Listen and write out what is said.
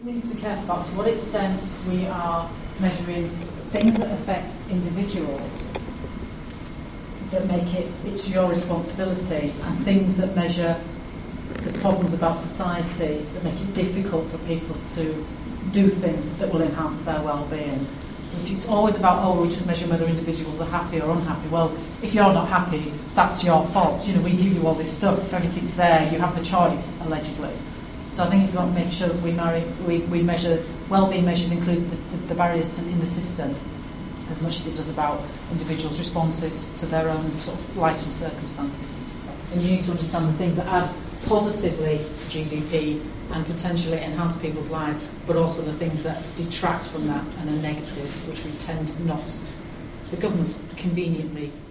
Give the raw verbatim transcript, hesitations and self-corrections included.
We need to be careful about to what extent we are measuring things that affect individuals that make it, it's your responsibility, and things that measure the problems about society that make it difficult for people to do things that will enhance their well-being. If it's always about, oh, we just measure whether individuals are happy or unhappy, well, if you're not happy, that's your fault. You know, we give you all this stuff, everything's there, you have the choice, allegedly. So I think it's about making sure that we, marry, we, we measure, well-being measures include the, the, the barriers to, in the system as much as it does about individuals' responses to their own sort of life and circumstances. And you need to understand the things that add positively to G D P and potentially enhance people's lives, but also the things that detract from that and are negative, which we tend not, the government conveniently